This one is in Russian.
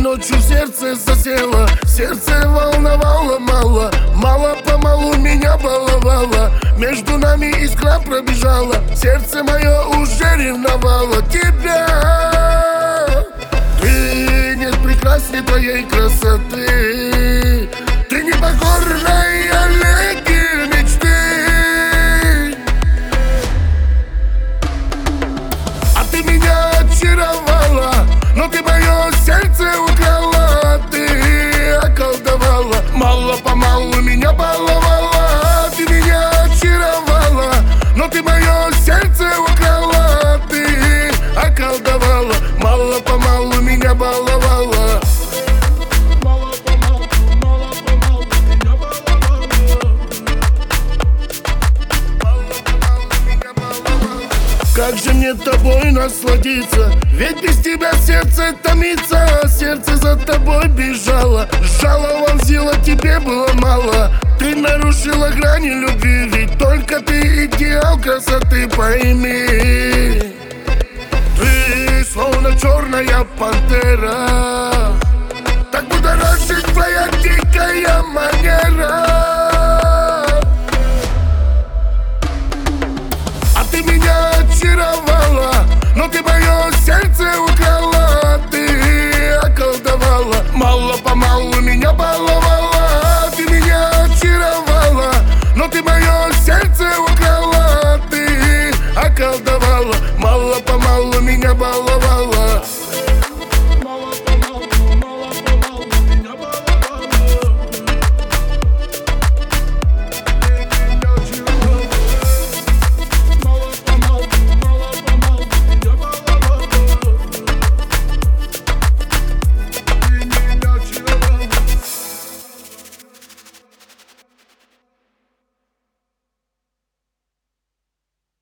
ночью сердце засело, сердце волновало мало, мало-помалу меня баловало. Между нами искра пробежала, сердце мое уже ревновало тебя. Ты нет прекрасней твоей красоты, ты не покорная леди мечты. А ты меня очаровала, но ты мое сердце украла, ты околдовала, мало-помалу меня баловала. Ты меня очаровала, но ты мое сердце украла, ты околдовала, мало-помалу меня баловала. Как же мне тобой насладиться, ведь без тебя сердце томится. Сердце за тобой бежало, жало вонзило, тебе было мало. Ты нарушила грани любви, ведь только ты идеал красоты, пойми. Ты словно черная пантера, так будоражит твоя дикая манера. А ты меня очаровала, но ты мое сердце украла, ты околдовала, мало-помалу меня баловала. Ты меня очаровала, но ты мое сердце украла, ты околдовала, мало-помалу меня баловала.